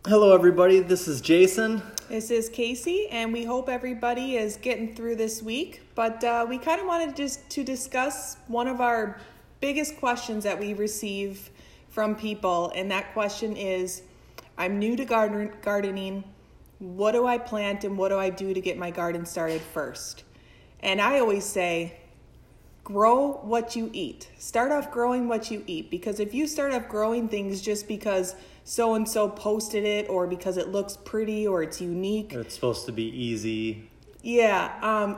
Hello, everybody. This is Jason. This is Casey, and we hope everybody is getting through this week. But we kind of wanted just to discuss one of our biggest questions that we receive from people, and that question is, I'm new to gardening. What do I plant and what do I do to get my garden started first? And I always say, grow what you eat. Start off growing what you eat, because if you start off growing things just because so-and-so posted it or because it looks pretty or it's unique. It's supposed to be easy. Yeah,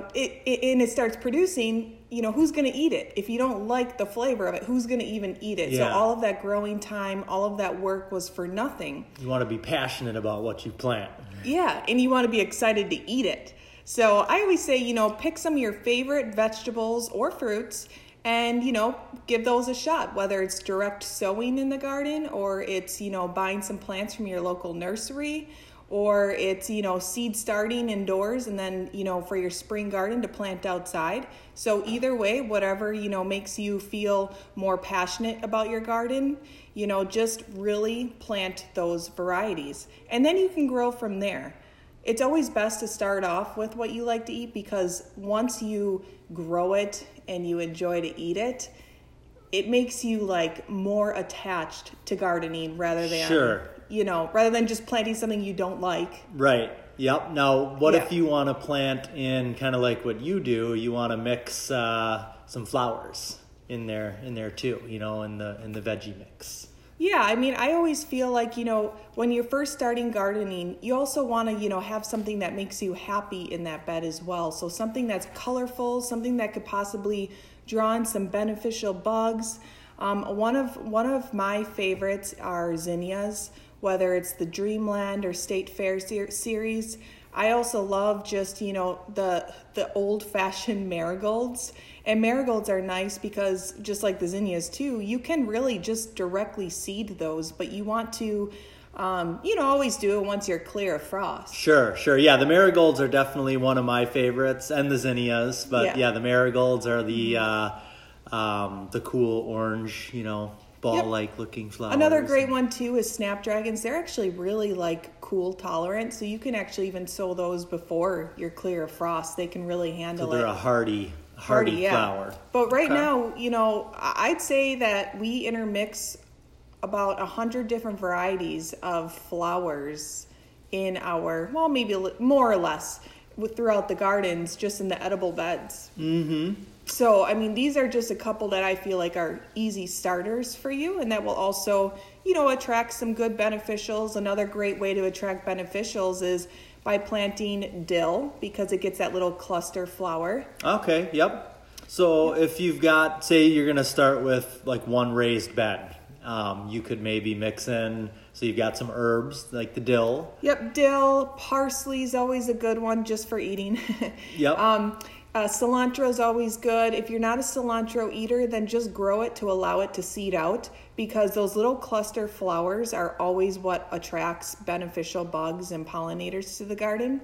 it starts producing, who's going to eat it? If you don't like the flavor of it, who's going to even eat it? Yeah. So all of that growing time, all of that work was for nothing. You want to be passionate about what you plant. Yeah, and you want to be excited to eat it. So I always say, pick some of your favorite vegetables or fruits and, give those a shot, whether it's direct sowing in the garden or it's, buying some plants from your local nursery, or it's, seed starting indoors and then, for your spring garden to plant outside. So either way, whatever, makes you feel more passionate about your garden, just really plant those varieties. And then you can grow from there. It's always best to start off with what you like to eat, because once you grow it and you enjoy to eat it, it makes you more attached to gardening rather than just planting something you don't like. Right. Yep. Now, what if you want to plant in kind of like what you do? You want to mix some flowers in there too, in the veggie mix. Yeah, I always feel like, when you're first starting gardening, you also want to, have something that makes you happy in that bed as well. So something that's colorful, something that could possibly draw in some beneficial bugs. One of my favorites are zinnias, whether it's the Dreamland or State Fair series. I also love just, the old-fashioned marigolds. And marigolds are nice because, just like the zinnias too, you can really just directly seed those, but you want to, always do it once you're clear of frost. Sure. Yeah, the marigolds are definitely one of my favorites, and the zinnias. But yeah the marigolds are the cool orange, ball-like looking flowers. Another great one too is snapdragons. They're actually really cool tolerant, so you can actually even sow those before you're clear of frost. They can really handle it. So they're a hardy flower. But right now, I'd say that we intermix about 100 different varieties of flowers in our, maybe more or less, throughout the gardens, just in the edible beds. Mm-hmm. So, these are just a couple that I feel like are easy starters for you, and that will also, attract some good beneficials. Another great way to attract beneficials is by planting dill, because it gets that little cluster flower. Okay, yep. So if you've got, say you're going to start with one raised bed, you could maybe mix in, so you've got some herbs like the dill. Yep, dill, parsley is always a good one just for eating. Yep. Cilantro is always good. If you're not a cilantro eater, then just grow it to allow it to seed out, because those little cluster flowers are always what attracts beneficial bugs and pollinators to the garden.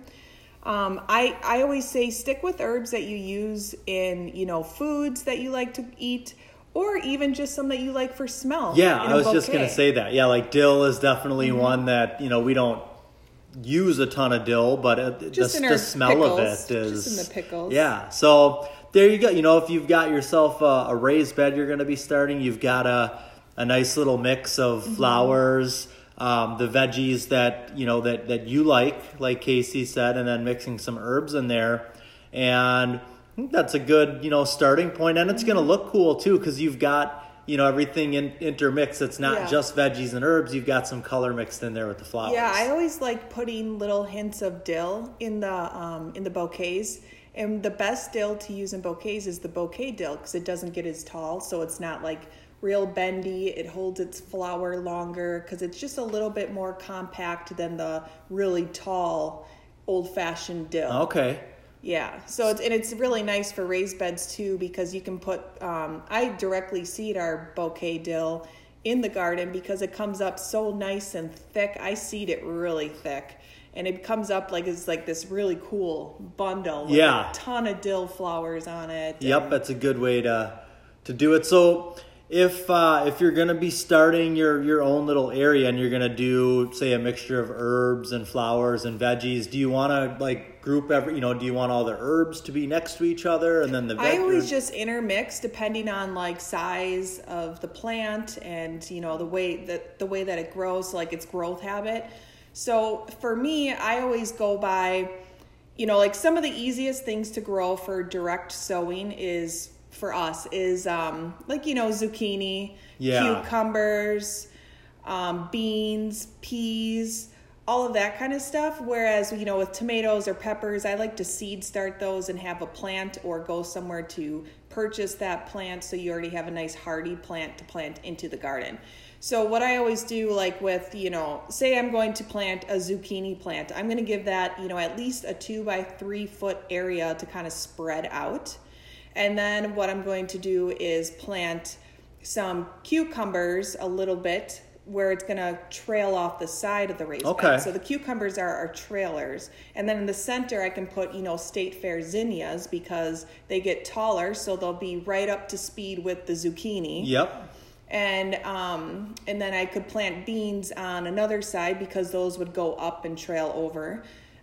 I always say stick with herbs that you use in, foods that you like to eat, or even just some that you like for smell. Yeah, I was just going to say that. Yeah, dill is definitely one that, we don't use a ton of dill, but the smell pickles, of it is just in the pickles. Yeah, so there you go. If you've got yourself a raised bed you're going to be starting, you've got a nice little mix of flowers, the veggies that that you like Casey said, and then mixing some herbs in there, and I think that's a good starting point. And it's going to look cool too, because you've got everything intermixed. It's not just veggies and herbs. You've got some color mixed in there with the flowers. Yeah, I always like putting little hints of dill in the bouquets. And the best dill to use in bouquets is the bouquet dill, because it doesn't get as tall, so it's not real bendy. It holds its flower longer because it's just a little bit more compact than the really tall old-fashioned dill. Okay. Yeah, so it's really nice for raised beds too, because you can put, I directly seed our bouquet dill in the garden because it comes up so nice and thick. I seed it really thick, and it comes up it's this really cool bundle with a ton of dill flowers on it. Yep, that's a good way to do it. So if you're going to be starting your own little area and you're going to do, say, a mixture of herbs and flowers and veggies, do you want to like group do you want all the herbs to be next to each other and then the I always just intermix depending on like size of the plant and the way that it grows, like its growth habit. So for me, I always go by, like some of the easiest things to grow for direct sowing is zucchini, cucumbers, beans, peas, all of that kind of stuff. Whereas, with tomatoes or peppers, I like to seed start those and have a plant or go somewhere to purchase that plant so you already have a nice hardy plant to plant into the garden. So what I always do, like with, say I'm going to plant a zucchini plant, I'm going to give that, at least a 2 by 3 foot area to kind of spread out. And then what I'm going to do is plant some cucumbers a little bit where it's going to trail off the side of the raised bed. So the cucumbers are our trailers. And then in the center, I can put, State Fair zinnias because they get taller, so they'll be right up to speed with the zucchini. Yep. And then I could plant beans on another side because those would go up and trail over.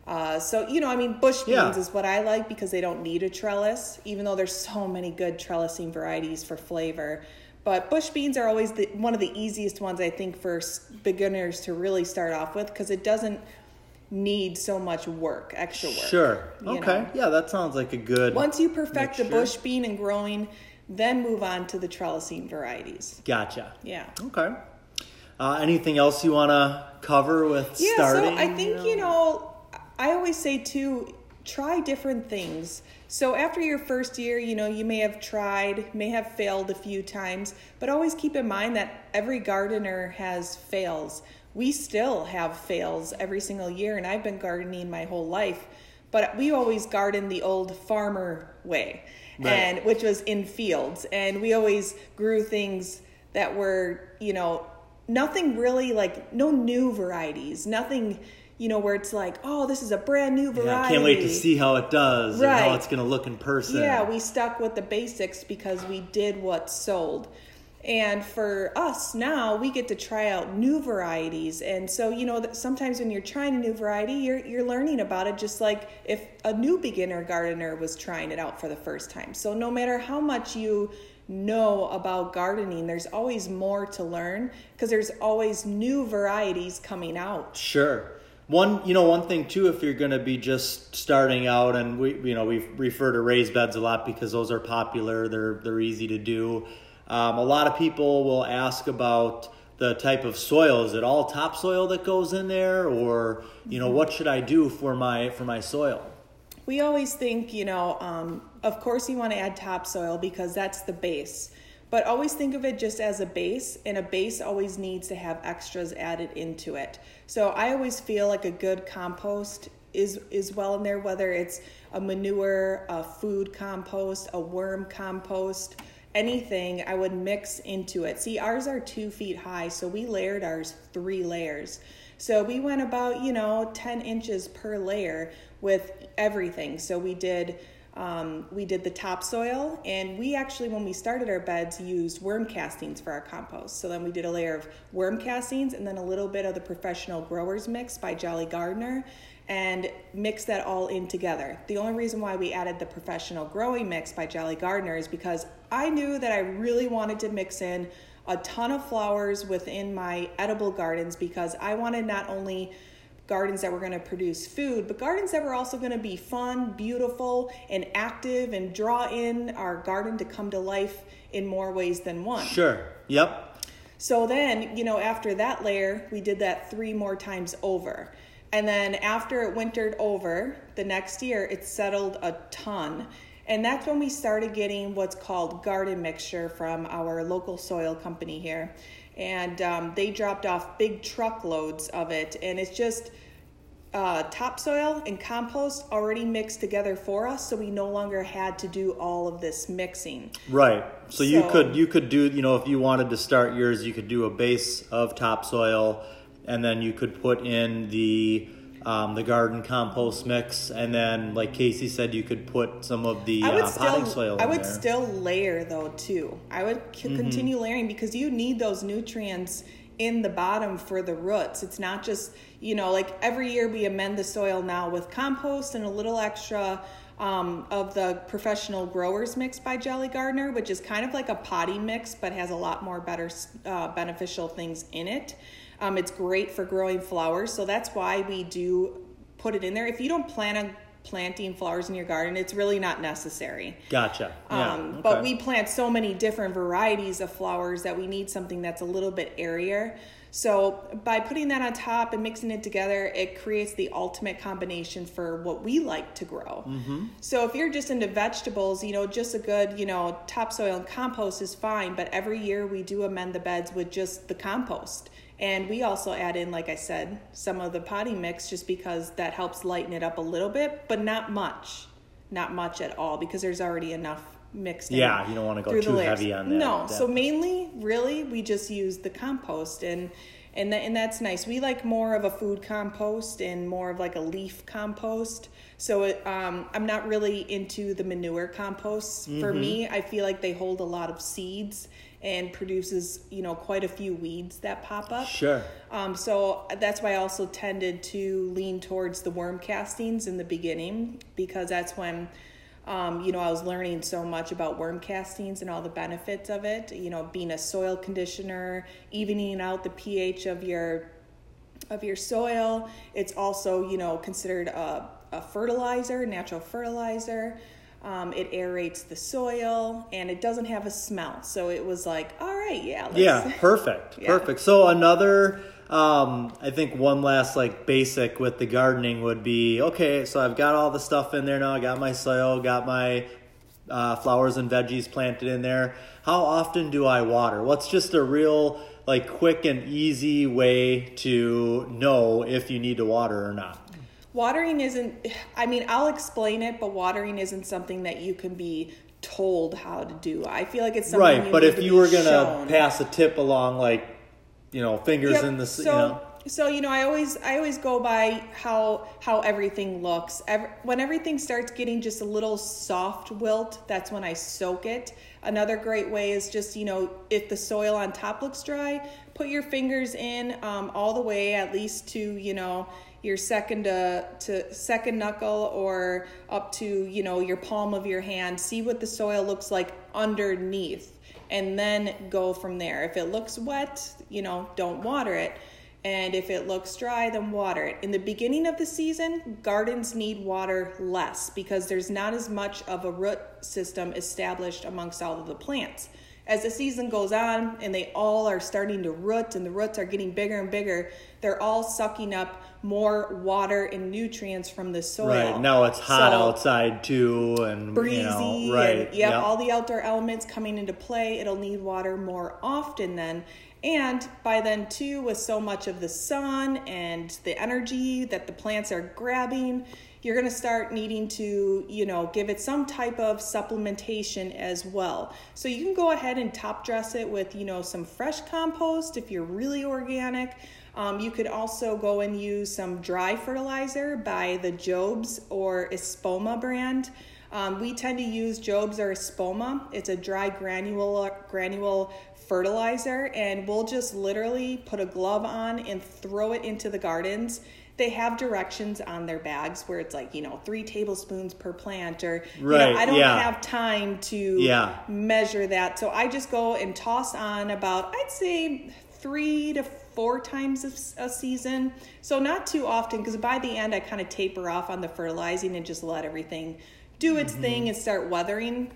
Bush beans is what I like because they don't need a trellis, even though there's so many good trellising varieties for flavor. But bush beans are always one of the easiest ones, I think, for beginners to really start off with because it doesn't need so much extra work. Sure. Okay. Yeah, that sounds like a good Once you perfect mixture. the bush bean and growing, then move on to the trellising varieties. Gotcha. Yeah. Okay. Anything else you want to cover with starting? So I think, I always say, too, try different things. So after your first year, you may have failed a few times, but always keep in mind that every gardener has fails. We still have fails every single year, and I've been gardening my whole life, but we always garden the old farmer way, right. which was in fields, and we always grew things that were, nothing really like, no new varieties, nothing where it's like, oh, this is a brand new variety. I can't wait to see how it does and how it's going to look in person. Yeah, we stuck with the basics because we did what sold. And for us now, we get to try out new varieties. And so, that sometimes when you're trying a new variety, you're learning about it just like if a new beginner gardener was trying it out for the first time. So no matter how much you know about gardening, there's always more to learn because there's always new varieties coming out. Sure. One thing too, if you're going to be just starting out, and we refer to raised beds a lot because those are popular. They're easy to do. A lot of people will ask about the type of soil. Is it all topsoil that goes in there, or what should I do for my soil? We always think, of course you want to add topsoil because that's the base. But always think of it just as a base, and a base always needs to have extras added into it. So I always feel like a good compost is well in there, whether it's a manure, a food compost, a worm compost, anything I would mix into it. See, ours are 2 feet high, so we layered ours 3 layers. So we went about, 10 inches per layer with everything. So we did the topsoil, and we actually, when we started our beds, used worm castings for our compost. So then we did a layer of worm castings and then a little bit of the Professional Growers Mix by Jolly Gardener and mixed that all in together. The only reason why we added the Professional Growing Mix by Jolly Gardener is because I knew that I really wanted to mix in a ton of flowers within my edible gardens because I wanted not only gardens that were going to produce food, but gardens that were also going to be fun, beautiful, and active and draw in our garden to come to life in more ways than one. Sure. Yep. So then, after that layer, we did that 3 more times over. And then after it wintered over, the next year, it settled a ton. And that's when we started getting what's called garden mixture from our local soil company here. And they dropped off big truckloads of it. And it's just topsoil and compost already mixed together for us, so we no longer had to do all of this mixing. Right. So you could do, if you wanted to start yours, you could do a base of topsoil, and then you could put in the the garden compost mix, and then like Casey said, you could put some of the potting soil in I would there. still layer though too. I would continue layering because you need those nutrients in the bottom for the roots. It's not just, like every year we amend the soil now with compost and a little extra of the Professional Growers Mix by Jelly Gardener, which is kind of like a potty mix but has a lot more better beneficial things in it. It's great for growing flowers, so that's why we do put it in there. If you don't plan on planting flowers in your garden, it's really not necessary. Gotcha. Yeah. Okay. But we plant so many different varieties of flowers that we need something that's a little bit airier. So by putting that on top and mixing it together, it creates the ultimate combination for what we like to grow. Mm-hmm. So if you're just into vegetables, just a good, topsoil and compost is fine. But every year we do amend the beds with just the compost. And we also add in, like I said, some of the potty mix just because that helps lighten it up a little bit, but not much. Not much at all because there's already enough mixed in. Yeah, you don't want to go too heavy on that. No, so mainly, really, we just use the compost, and that's nice. We like more of a food compost and more of like a leaf compost. So I'm not really into the manure composts. Mm-hmm. For me, I feel like they hold a lot of seeds and produces, quite a few weeds that pop up. Sure. So that's why I also tended to lean towards the worm castings in the beginning, because that's when, I was learning so much about worm castings and all the benefits of it, being a soil conditioner, evening out the pH of your soil. It's also, considered a fertilizer, natural fertilizer. It aerates the soil and it doesn't have a smell. So it was like, all right, yeah. Perfect. Yeah. Perfect. So another, I think one last like basic with the gardening would be, okay, so I've got all the stuff in there now. I got my soil, got my flowers and veggies planted in there. How often do I water? What's just a real like quick and easy way to know if you need to water or not? Watering I'll explain it, but watering isn't something that you can be told how to do. I feel like it's something right, but if you were going to pass a tip along, like, fingers in the, So, I always go by how everything looks. When everything starts getting just a little soft wilt, that's when I soak it. Another great way is just, if the soil on top looks dry, put your fingers in all the way at least to, your second knuckle or up to, your palm of your hand. See what the soil looks like underneath and then go from there. If it looks wet, don't water it. And if it looks dry, then water it. In the beginning of the season, gardens need water less because there's not as much of a root system established amongst all of the plants. As the season goes on and they all are starting to root and the roots are getting bigger and bigger, they're all sucking up more water and nutrients from the soil. Right, now it's hot outside too, and breezy, right. And, yep, all the outdoor elements coming into play. It'll need water more often then. And by then too, with so much of the sun and the energy that the plants are grabbing, you're going to start needing to, give it some type of supplementation as well. So you can go ahead and top dress it with, some fresh compost if you're really organic. You could also go and use some dry fertilizer by the Jobs or Espoma brand. We tend to use Jobs or Espoma. It's a dry granule fertilizer, and we'll just literally put a glove on and throw it into the gardens. They have directions on their bags where it's like, 3 tablespoons per plant, or I don't have time to measure that. So I just go and toss on about, I'd say 3 to 4 times a season. So not too often, because by the end I kind of taper off on the fertilizing and just let everything do its thing and start weathering.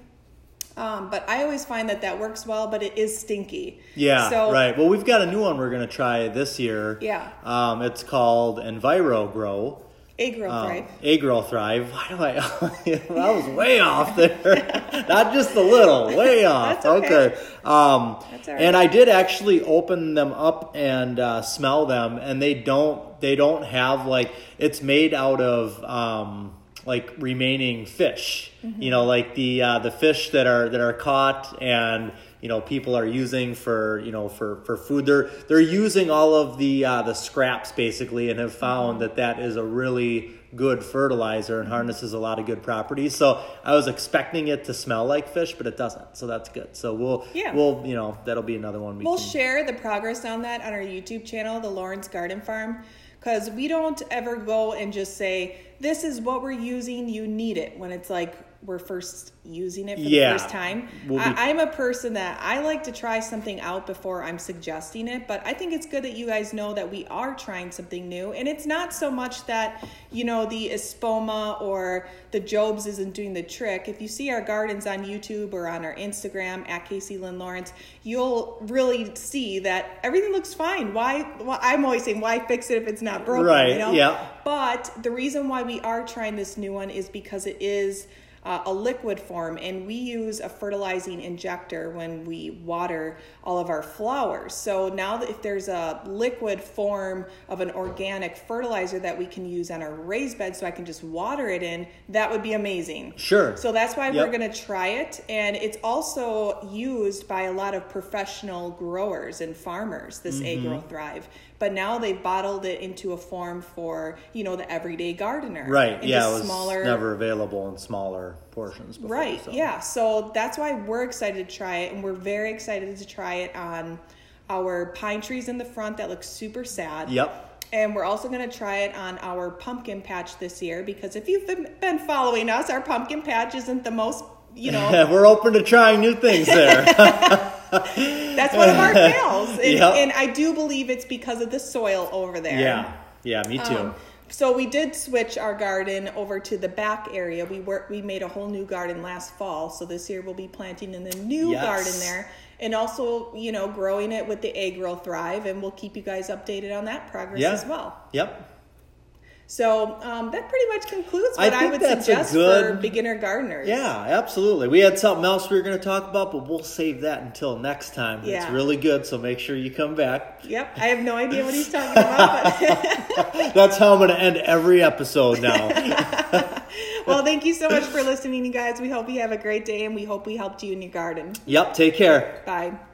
But I always find that works well, but it is stinky. Yeah, right. Well, we've got a new one we're going to try this year. Yeah. It's called EnviroGrow. AgroThrive. Thrive. Why do I was way off there. Not just a little, way off. That's okay. That's all right. And I did actually open them up and smell them, and they don't have it's made out of remaining fish. Mm-hmm. Like the fish that are caught and people are using for for food. They're using all of the scraps basically, and have found that is a really good fertilizer and harnesses a lot of good properties. So I was expecting it to smell like fish, but it doesn't. So that's good. So we'll that'll be another one we'll share the progress on that on our YouTube channel, the Lawrence Garden Farm, because we don't ever go and just say, this is what we're using, you need it, when it's like we're first using it for the first time. I'm a person that I like to try something out before I'm suggesting it, but I think it's good that you guys know that we are trying something new. And it's not so much that, the Espoma or the Jobs isn't doing the trick. If you see our gardens on YouTube or on our Instagram at Casey Lynn Lawrence, you'll really see that everything looks fine. I'm always saying, why fix it if it's not broken? Right, yeah. But the reason why we are trying this new one is because it is a liquid form, and we use a fertilizing injector when we water all of our flowers. So now that if there's a liquid form of an organic fertilizer that we can use on our raised bed, so I can just water it in, that would be amazing. Sure. So that's why we're going to try it. And it's also used by a lot of professional growers and farmers, this Agro Thrive. But now they've bottled it into a form for, the everyday gardener. Right, yeah, it was never available in smaller portions before. Right, yeah. So that's why we're excited to try it, and we're very excited to try it on our pine trees in the front that look super sad. Yep. And we're also going to try it on our pumpkin patch this year, because if you've been following us, our pumpkin patch isn't the most, We're open to trying new things there. That's one of our fails. And I do believe it's because of the soil over there. Yeah, me too. So we did switch our garden over to the back area. We made a whole new garden last fall. So this year we'll be planting in the new garden there. And also, growing it with the Agro Thrive. And we'll keep you guys updated on that progress as well. Yep. So that pretty much concludes what I would suggest for beginner gardeners. Yeah, absolutely. We had something else we were going to talk about, but we'll save that until next time. Yeah. It's really good, so make sure you come back. Yep, I have no idea what he's talking about. But that's how I'm going to end every episode now. Well, thank you so much for listening, you guys. We hope you have a great day, and we hope we helped you in your garden. Yep, take care. Bye.